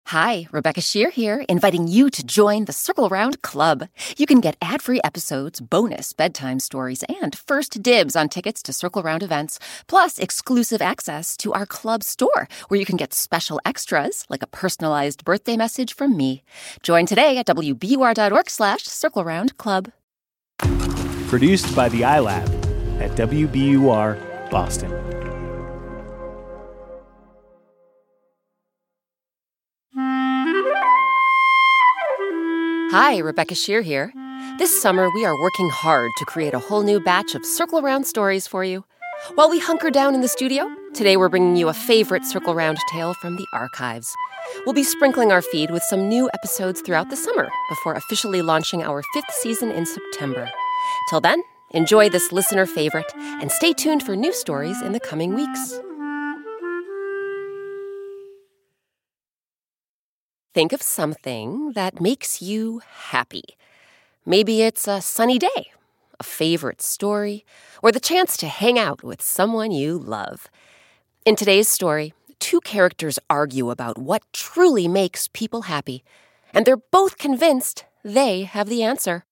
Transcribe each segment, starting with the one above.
Hi, Rebecca Shear here, inviting you to join the Circle Round Club. You can get ad-free episodes, bonus bedtime stories, and first dibs on tickets to Circle Round events, plus exclusive access to our club store, where you can get special extras, like a personalized birthday message from me. Join today at wbur.org/Circle Round Club. Produced by the iLab at WBUR Boston. Hi, Rebecca Shear here. This summer, we are working hard to create a whole new batch of Circle Round stories for you. While we hunker down in the studio, today we're bringing you a favorite Circle Round tale from the archives. We'll be sprinkling our feed with some new episodes throughout the summer before officially launching our 5th season in September. Till then, enjoy this listener favorite and stay tuned for new stories in the coming weeks. Think of something that makes you happy. Maybe it's a sunny day, a favorite story, or the chance to hang out with someone you love. In today's story, two characters argue about what truly makes people happy, and they're both convinced they have the answer.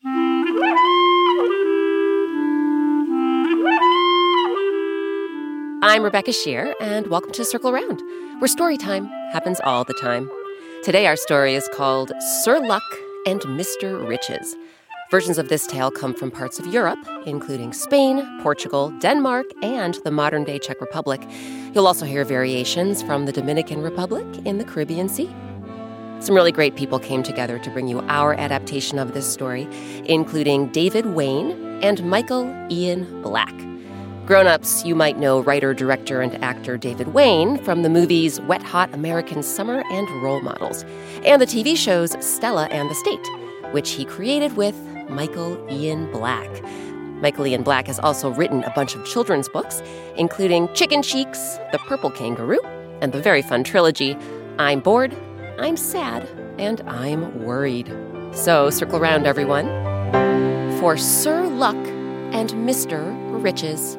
I'm Rebecca Shear, and welcome to Circle Round, where story time happens all the time. Today our story is called Sir Luck and Mr. Riches. Versions of this tale come from parts of Europe, including Spain, Portugal, Denmark, and the modern-day Czech Republic. You'll also hear variations from the Dominican Republic in the Caribbean Sea. Some really great people came together to bring you our adaptation of this story, including David Wain and Michael Ian Black. Grown-ups, you might know writer, director, and actor David Wain from the movies Wet Hot American Summer and Role Models, and the TV shows Stella and the State, which he created with Michael Ian Black. Michael Ian Black has also written a bunch of children's books, including Chicken Cheeks, The Purple Kangaroo, and the very fun trilogy I'm Bored, I'm Sad, and I'm Worried. So circle round, everyone, for Sir Luck and Mr. Riches.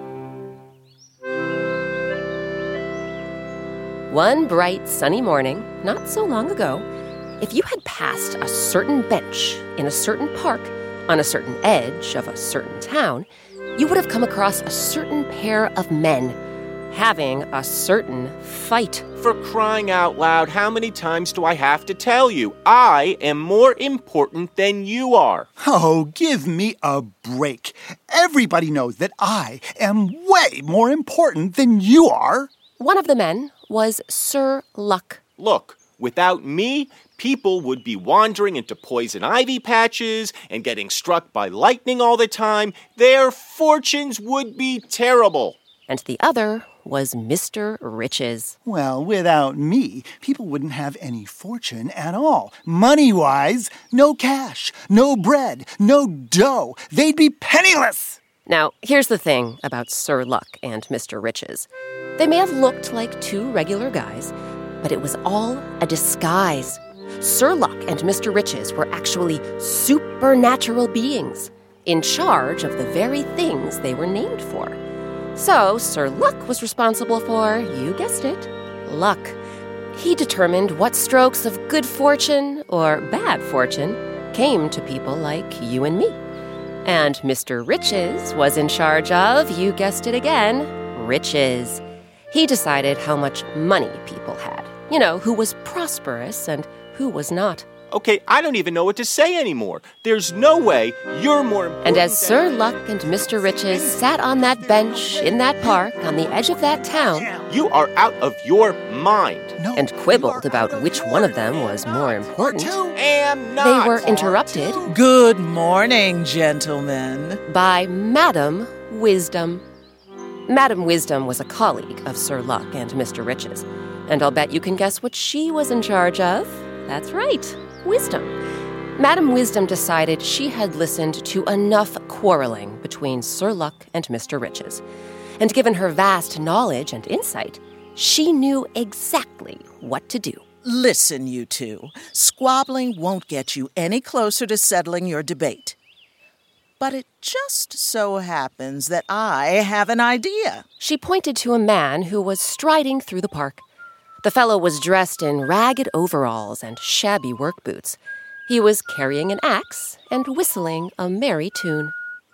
One bright, sunny morning, not so long ago, if you had passed a certain bench in a certain park on a certain edge of a certain town, you would have come across a certain pair of men having a certain fight. For crying out loud, how many times do I have to tell you? I am more important than you are. Oh, give me a break. Everybody knows that I am way more important than you are. One of the men was Sir Luck. Look, without me, people would be wandering into poison ivy patches and getting struck by lightning all the time. Their fortunes would be terrible. And the other was Mr. Riches. Well, without me, people wouldn't have any fortune at all. Money-wise, no cash, no bread, no dough. They'd be penniless. Now, here's the thing about Sir Luck and Mr. Riches. They may have looked like two regular guys, but it was all a disguise. Sir Luck and Mr. Riches were actually supernatural beings, in charge of the very things they were named for. So, Sir Luck was responsible for, you guessed it, luck. He determined what strokes of good fortune or bad fortune came to people like you and me. And Mr. Riches was in charge of, you guessed it again, riches. He decided how much money people had. You know, who was prosperous and who was not. Okay, I don't even know what to say anymore. There's no way you're more important. And as Sir Luck and Mr. Riches sat on that bench in that park on the edge of that town, you are out of your mind. No, and quibbled about which one of them was more important, Am not. they were interrupted Good morning, gentlemen. by Madam Wisdom. Madam Wisdom was a colleague of Sir Luck and Mr. Riches, and I'll bet you can guess what she was in charge of. That's right, wisdom. Madam Wisdom decided she had listened to enough quarreling between Sir Luck and Mr. Riches. And given her vast knowledge and insight, she knew exactly what to do. Listen, you two. Squabbling won't get you any closer to settling your debate. But it just so happens that I have an idea. She pointed to a man who was striding through the park. The fellow was dressed in ragged overalls and shabby work boots. He was carrying an axe and whistling a merry tune.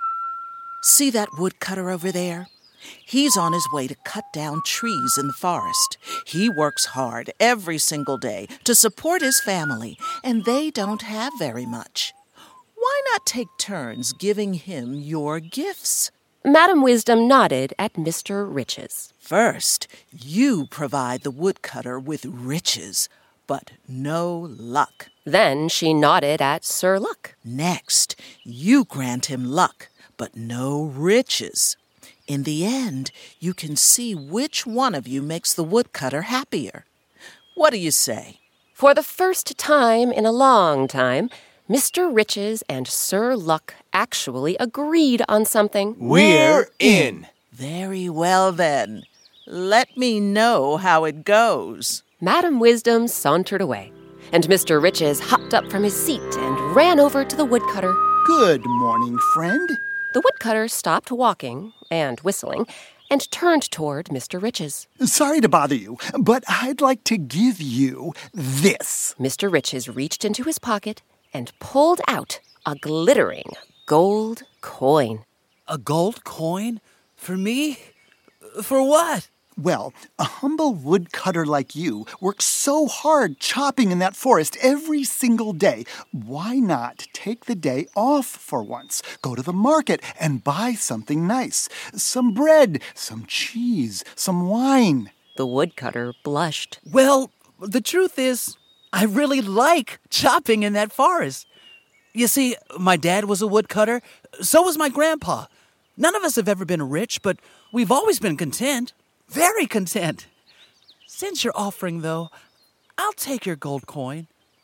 See that woodcutter over there? He's on his way to cut down trees in the forest. He works hard every single day to support his family, and they don't have very much. Why not take turns giving him your gifts? Madam Wisdom nodded at Mr. Riches. First, you provide the woodcutter with riches, but no luck. Then she nodded at Sir Luck. Next, you grant him luck, but no riches. In the end, you can see which one of you makes the woodcutter happier. What do you say? For the first time in a long time, Mr. Riches and Sir Luck actually agreed on something. We're in. Very well, then. Let me know how it goes. Madam Wisdom sauntered away, and Mr. Riches hopped up from his seat and ran over to the woodcutter. Good morning, friend. The woodcutter stopped walking and whistling and turned toward Mr. Riches. Sorry to bother you, but I'd like to give you this. Mr. Riches reached into his pocket and pulled out a glittering gold coin. A gold coin? For me? For what? Well, a humble woodcutter like you works so hard chopping in that forest every single day. Why not take the day off for once? Go to the market and buy something nice. Some bread, some cheese, some wine. The woodcutter blushed. Well, the truth is, I really like chopping in that forest. You see, my dad was a woodcutter, so was my grandpa. None of us have ever been rich, but we've always been content. Very content. Since you're offering, though, I'll take your gold coin.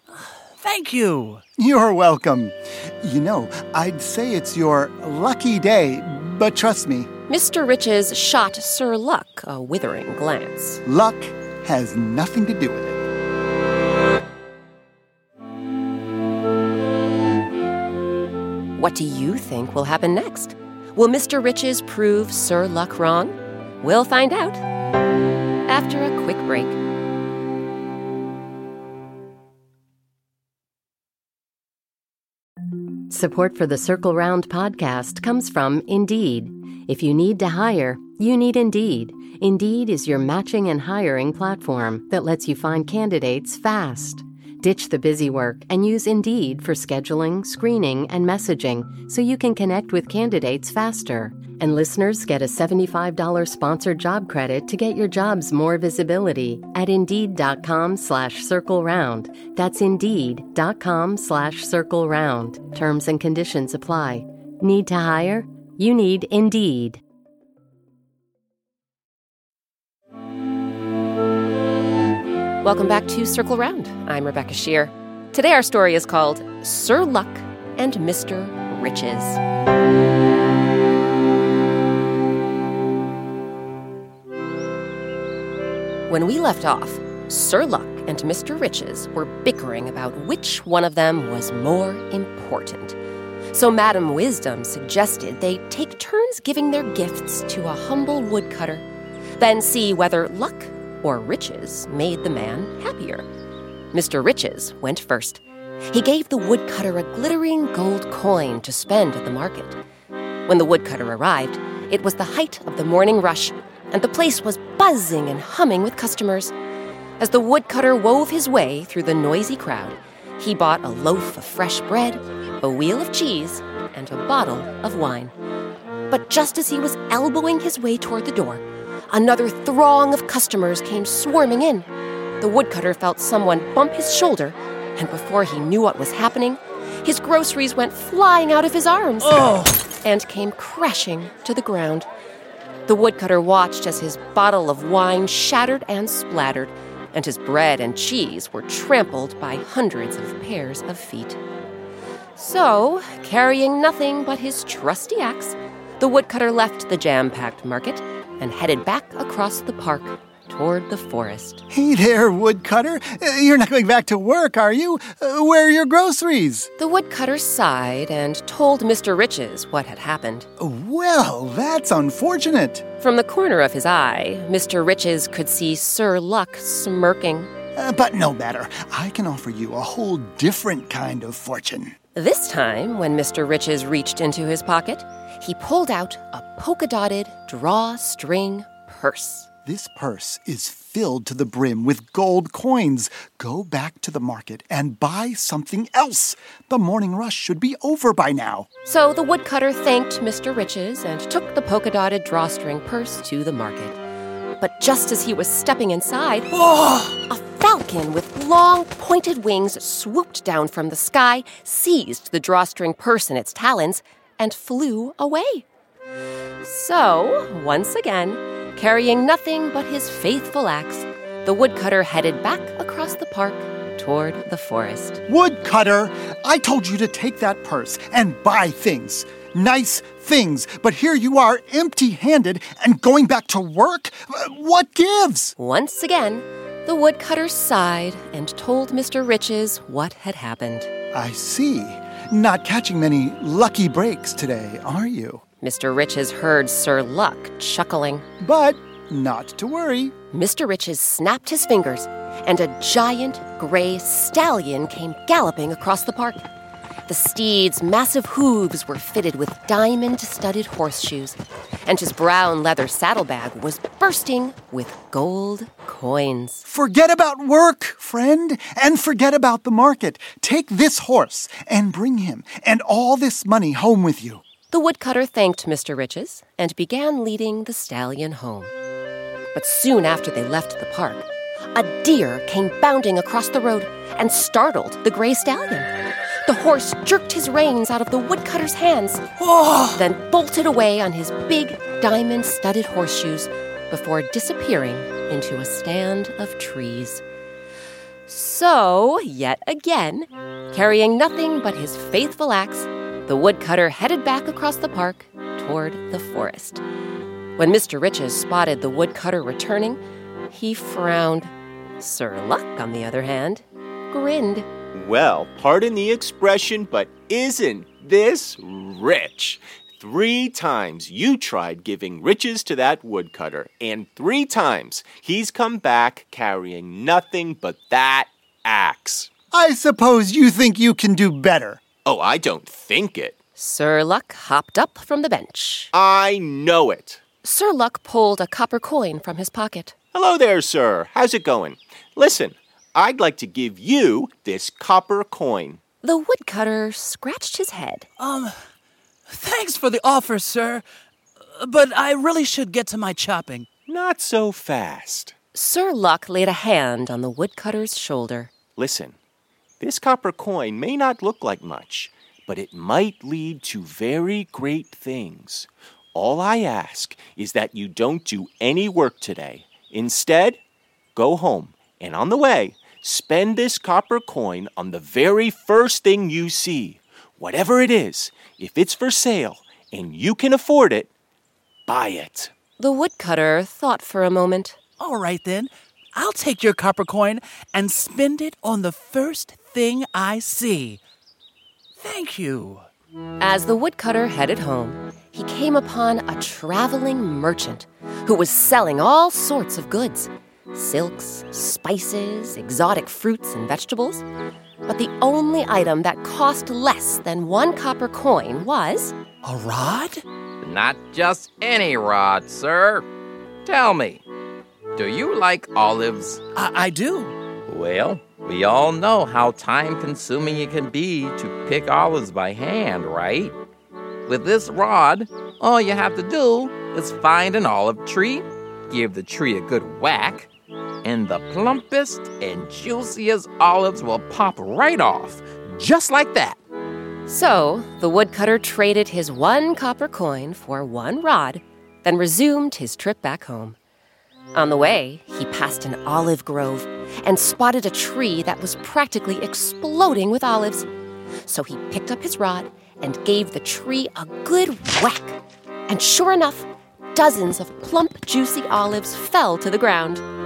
Thank you. You're welcome. You know, I'd say it's your lucky day, but trust me. Mr. Riches shot Sir Luck a withering glance. Luck has nothing to do with it. What do you think will happen next? Will Mr. Riches prove Sir Luck wrong? We'll find out after a quick break. Support for the Circle Round podcast comes from Indeed. If you need to hire, you need Indeed. Indeed is your matching and hiring platform that lets you find candidates fast. Ditch the busy work and use Indeed for scheduling, screening, and messaging so you can connect with candidates faster. And listeners get a $75 sponsored job credit to get your jobs more visibility at Indeed.com/CircleRound. That's Indeed.com/CircleRound. Terms and conditions apply. Need to hire? You need Indeed. Welcome back to Circle Round. I'm Rebecca Shear. Today our story is called Sir Luck and Mr. Riches. When we left off, Sir Luck and Mr. Riches were bickering about which one of them was more important. So Madam Wisdom suggested they take turns giving their gifts to a humble woodcutter, then see whether luck or riches made the man happier. Mr. Riches went first. He gave the woodcutter a glittering gold coin to spend at the market. When the woodcutter arrived, it was the height of the morning rush, and the place was buzzing and humming with customers. As the woodcutter wove his way through the noisy crowd, he bought a loaf of fresh bread, a wheel of cheese, and a bottle of wine. But just as he was elbowing his way toward the door, another throng of customers came swarming in. The woodcutter felt someone bump his shoulder, and before he knew what was happening, his groceries went flying out of his arms and came crashing to the ground. The woodcutter watched as his bottle of wine shattered and splattered, and his bread and cheese were trampled by hundreds of pairs of feet. So, carrying nothing but his trusty axe, the woodcutter left the jam-packed market and headed back across the park toward the forest. Hey there, woodcutter. You're not going back to work, are you? Where are your groceries? The woodcutter sighed and told Mr. Riches what had happened. Well, that's unfortunate. From the corner of his eye, Mr. Riches could see Sir Luck smirking. But no matter. I can offer you a whole different kind of fortune. This time, when Mr. Riches reached into his pocket, he pulled out a polka-dotted drawstring purse. This purse is filled to the brim with gold coins. Go back to the market and buy something else. The morning rush should be over by now. So the woodcutter thanked Mr. Riches and took the polka-dotted drawstring purse to the market. But just as he was stepping inside, a falcon with long, pointed wings swooped down from the sky, seized the drawstring purse in its talons, and flew away. So, once again, carrying nothing but his faithful axe, the woodcutter headed back across the park toward the forest. Woodcutter, I told you to take that purse and buy things. Nice things. But here you are, empty-handed and going back to work? What gives? Once again, the woodcutter sighed and told Mr. Riches what had happened. I see. Not catching many lucky breaks today, are you? Mr. Riches heard Sir Luck chuckling. But not to worry. Mr. Riches snapped his fingers, and a giant gray stallion came galloping across the park. The steed's massive hooves were fitted with diamond-studded horseshoes, and his brown leather saddlebag was bursting with gold coins. Forget about work, friend, and forget about the market. Take this horse and bring him and all this money home with you. The woodcutter thanked Mr. Riches and began leading the stallion home. But soon after they left the park, a deer came bounding across the road and startled the gray stallion. The horse jerked his reins out of the woodcutter's hands, then bolted away on his big diamond-studded horseshoes before disappearing into a stand of trees. So, yet again, carrying nothing but his faithful axe, the woodcutter headed back across the park toward the forest. When Mr. Riches spotted the woodcutter returning, he frowned. Sir Luck, on the other hand, grinned. Well, pardon the expression, but isn't this rich? 3 times you tried giving riches to that woodcutter, and 3 times he's come back carrying nothing but that axe. I suppose you think you can do better. Oh, I don't think it. Sir Luck hopped up from the bench. I know it. Sir Luck pulled a copper coin from his pocket. Hello there, sir. How's it going? Listen, I'd like to give you this copper coin. The woodcutter scratched his head. Thanks for the offer, sir. But I really should get to my chopping. Not so fast. Sir Luck laid a hand on the woodcutter's shoulder. Listen, this copper coin may not look like much, but it might lead to very great things. All I ask is that you don't do any work today. Instead, go home, and on the way, spend this copper coin on the very first thing you see. Whatever it is, if it's for sale and you can afford it, buy it. The woodcutter thought for a moment. All right, then. I'll take your copper coin and spend it on the first thing I see. Thank you. As the woodcutter headed home, he came upon a traveling merchant who was selling all sorts of goods. Silks, spices, exotic fruits and vegetables. But the only item that cost less than 1 copper coin was... A rod? Not just any rod, sir. Tell me, do you like olives? I do. Well, we all know how time-consuming it can be to pick olives by hand, right? With this rod, all you have to do is find an olive tree, give the tree a good whack, and the plumpest and juiciest olives will pop right off, just like that. So, the woodcutter traded his 1 copper coin for 1 rod, then resumed his trip back home. On the way, he passed an olive grove and spotted a tree that was practically exploding with olives. So he picked up his rod and gave the tree a good whack. And sure enough, dozens of plump, juicy olives fell to the ground.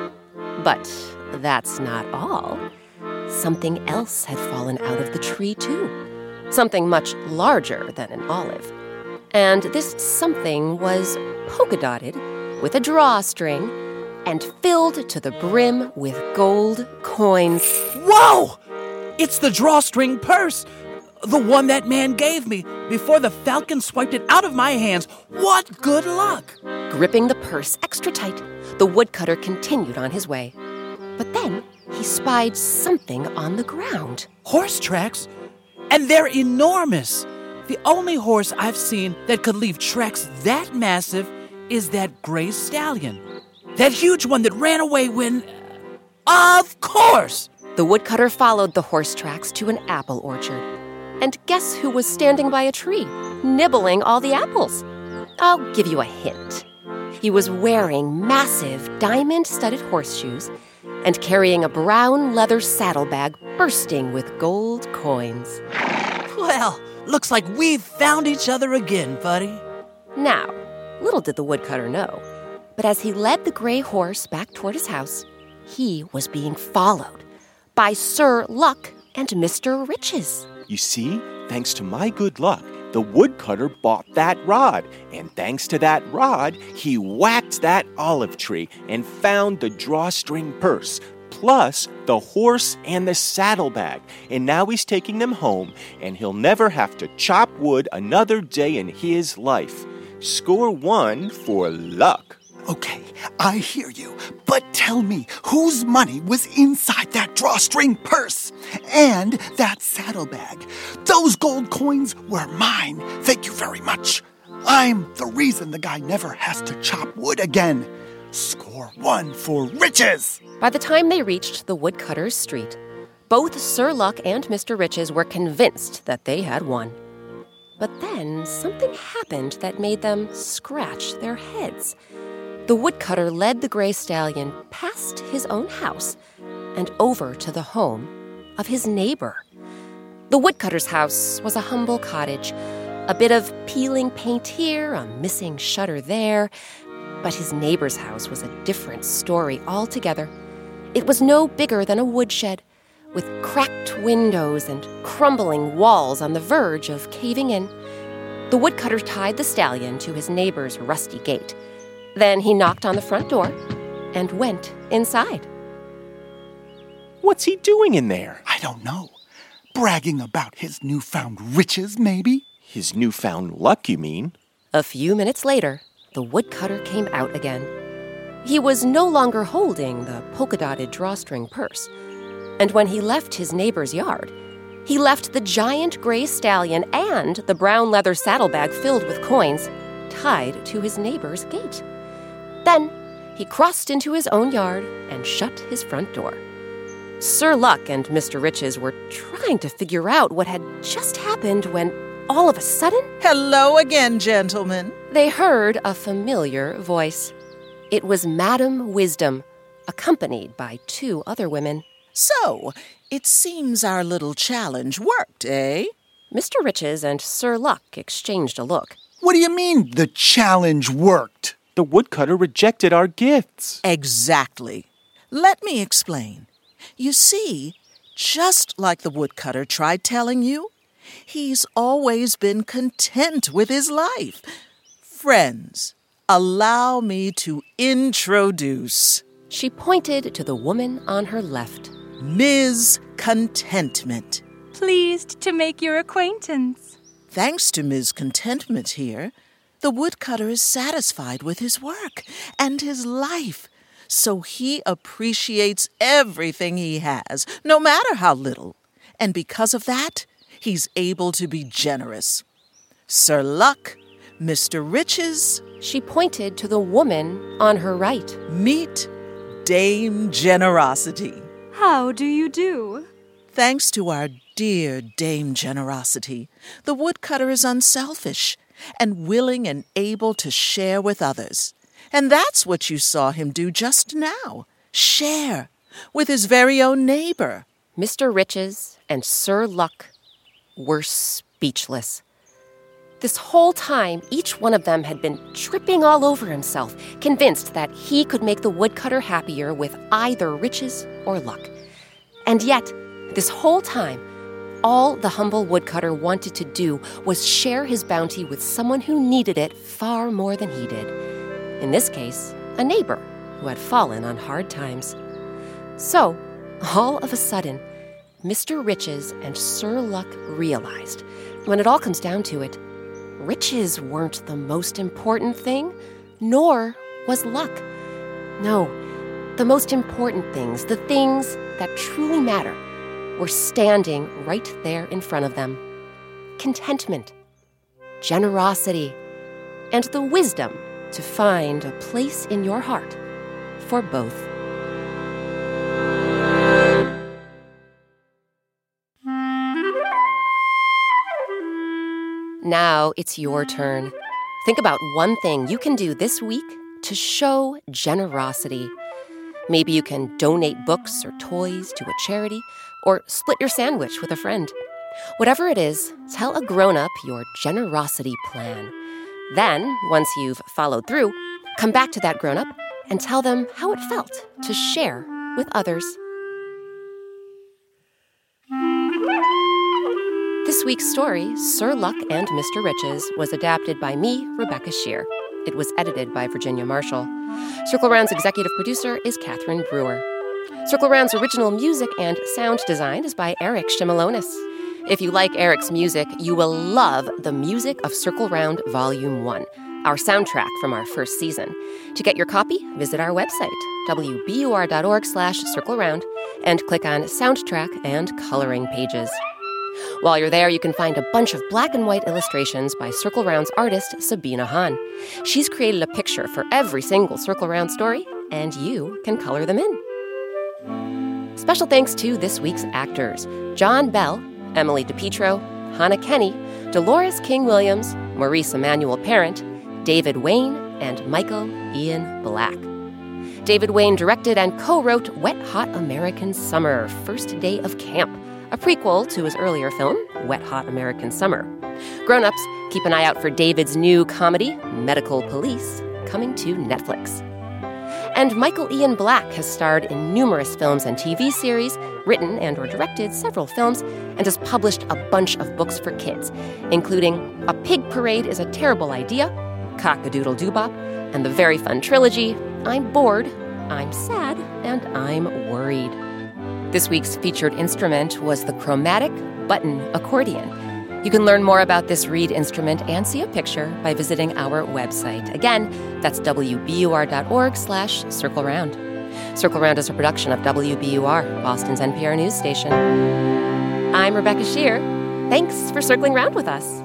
But that's not all. Something else had fallen out of the tree, too. Something much larger than an olive. And this something was polka-dotted with a drawstring and filled to the brim with gold coins. Whoa! It's the drawstring purse! The one that man gave me before the falcon swiped it out of my hands. What good luck! Gripping the purse extra tight, the woodcutter continued on his way. But then he spied something on the ground. Horse tracks? And they're enormous! The only horse I've seen that could leave tracks that massive is that gray stallion. That huge one that ran away when... Of course! The woodcutter followed the horse tracks to an apple orchard. And guess who was standing by a tree, nibbling all the apples? I'll give you a hint. He was wearing massive diamond-studded horseshoes and carrying a brown leather saddlebag bursting with gold coins. Well, looks like we've found each other again, buddy. Now, little did the woodcutter know, but as he led the gray horse back toward his house, he was being followed by Sir Luck and Mr. Riches. You see, thanks to my good luck, the woodcutter bought that rod. And thanks to that rod, he whacked that olive tree and found the drawstring purse, plus the horse and the saddlebag. And now he's taking them home, and he'll never have to chop wood another day in his life. Score 1 for luck. Okay, I hear you, but tell me, whose money was inside that drawstring purse and that saddlebag? Those gold coins were mine. Thank you very much. I'm the reason the guy never has to chop wood again. Score 1 for Riches. By the time they reached the woodcutter's street, both Sir Luck and Mr. Riches were convinced that they had won. But then something happened that made them scratch their heads. The woodcutter led the gray stallion past his own house and over to the home of his neighbor. The woodcutter's house was a humble cottage, a bit of peeling paint here, a missing shutter there. But his neighbor's house was a different story altogether. It was no bigger than a woodshed, with cracked windows and crumbling walls on the verge of caving in. The woodcutter tied the stallion to his neighbor's rusty gate. Then he knocked on the front door and went inside. What's he doing in there? I don't know. Bragging about his newfound riches, maybe? His newfound luck, you mean? A few minutes later, the woodcutter came out again. He was no longer holding the polka-dotted drawstring purse. And when he left his neighbor's yard, he left the giant gray stallion and the brown leather saddlebag filled with coins tied to his neighbor's gate. Then he crossed into his own yard and shut his front door. Sir Luck and Mr. Riches were trying to figure out what had just happened when, all of a sudden, Hello again, gentlemen. they heard a familiar voice. It was Madam Wisdom, accompanied by 2 other women. So, it seems our little challenge worked, eh? Mr. Riches and Sir Luck exchanged a look. What do you mean the challenge worked? The woodcutter rejected our gifts. Exactly. Let me explain. You see, just like the woodcutter tried telling you, he's always been content with his life. Friends, allow me to introduce She pointed to the woman on her left. Ms. Contentment. Pleased to make your acquaintance. Thanks to Ms. Contentment here, the woodcutter is satisfied with his work and his life, so he appreciates everything he has, no matter how little. And because of that, he's able to be generous. Sir Luck, Mr. Riches, She pointed to the woman on her right. meet Dame Generosity. How do you do? Thanks to our dear Dame Generosity, the woodcutter is unselfish and willing and able to share with others. And that's what you saw him do just now. Share with his very own neighbor. Mr. Riches and Sir Luck were speechless. This whole time, each one of them had been tripping all over himself, convinced that he could make the woodcutter happier with either riches or luck. And yet, this whole time, all the humble woodcutter wanted to do was share his bounty with someone who needed it far more than he did. In this case, a neighbor who had fallen on hard times. So, all of a sudden, Mr. Riches and Sir Luck realized, when it all comes down to it, riches weren't the most important thing, nor was luck. No, the most important things, the things that truly matter, were standing right there in front of them. Contentment, generosity, and the wisdom to find a place in your heart for both. Now it's your turn. Think about one thing you can do this week to show generosity. Maybe you can donate books or toys to a charity, or split your sandwich with a friend. Whatever it is, tell a grown-up your generosity plan. Then, once you've followed through, come back to that grown-up and tell them how it felt to share with others. This week's story, Sir Luck and Mr. Riches, was adapted by me, Rebecca Shear. It was edited by Virginia Marshall. Circle Round's executive producer is Catherine Brewer. Circle Round's original music and sound design is by Eric Shimalonis. If you like Eric's music, you will love the music of Circle Round Volume 1, our soundtrack from our first season. To get your copy, visit our website, wbur.org/circleround, and click on Soundtrack and Coloring pages. While you're there, you can find a bunch of black and white illustrations by Circle Round's artist, Sabina Hahn. She's created a picture for every single Circle Round story, and you can color them in. Special thanks to this week's actors, John Bell, Emily DePietro, Hannah Kenny, Dolores King-Williams, Maurice Emmanuel Parent, David Wayne, and Michael Ian Black. David Wayne directed and co-wrote Wet Hot American Summer, First Day of Camp, a prequel to his earlier film, Wet Hot American Summer. Grown-ups, keep an eye out for David's new comedy, Medical Police, coming to Netflix. And Michael Ian Black has starred in numerous films and TV series, written and or directed several films, and has published a bunch of books for kids, including A Pig Parade is a Terrible Idea, Cock-a-Doodle-Doo-Bop, and the very fun trilogy, I'm Bored, I'm Sad, and I'm Worried. This week's featured instrument was the chromatic button accordion. You can learn more about this reed instrument and see a picture by visiting our website. Again, that's wbur.org/circleround. Circle Round is a production of WBUR, Boston's NPR news station. I'm Rebecca Shear. Thanks for circling round with us.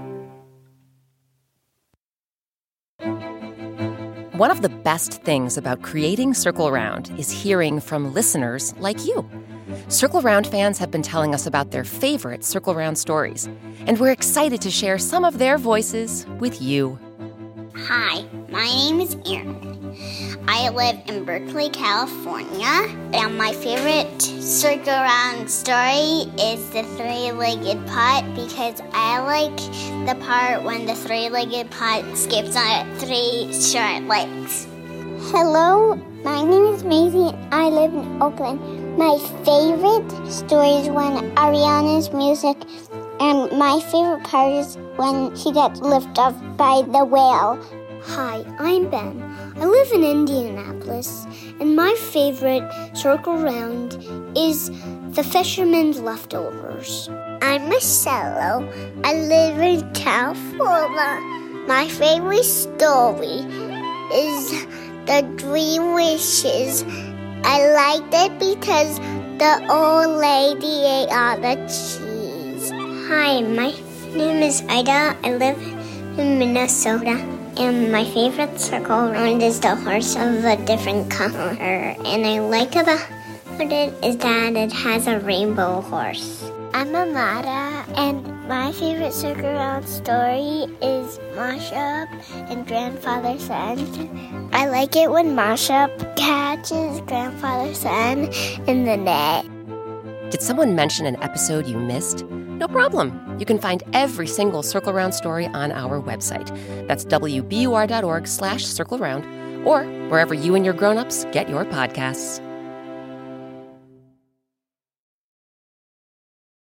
One of the best things about creating Circle Round is hearing from listeners like you. Circle Round fans have been telling us about their favorite Circle Round stories, and we're excited to share some of their voices with you. Hi, my name is Erin. I live in Berkeley, California, and my favorite Circle Round story is the three-legged pot because I like the part when the three-legged pot skips on three short legs. Hello, my name is Maisie. I live in Oakland. My favorite story is when Ariana's music, and my favorite part is when she gets lifted off by the whale. Hi, I'm Ben. I live in Indianapolis, and my favorite Circle Round is The Fisherman's Leftovers. I'm Marcelo. I live in California. My favorite story is The 3 Wishes. I liked it because the old lady ate all the cheese. Hi, my name is Ida. I live in Minnesota. And my favorite Circle Round is the horse of a different color. And I like about it is that it has a rainbow horse. I'm Amada, and my favorite Circle Round story is Mashup and Grandfather Son. I like it when Mashup catches Grandfather Son in the net. Did someone mention an episode you missed? No problem. You can find every single Circle Round story on our website. That's WBUR.org/circleround, or wherever you and your grown-ups get your podcasts.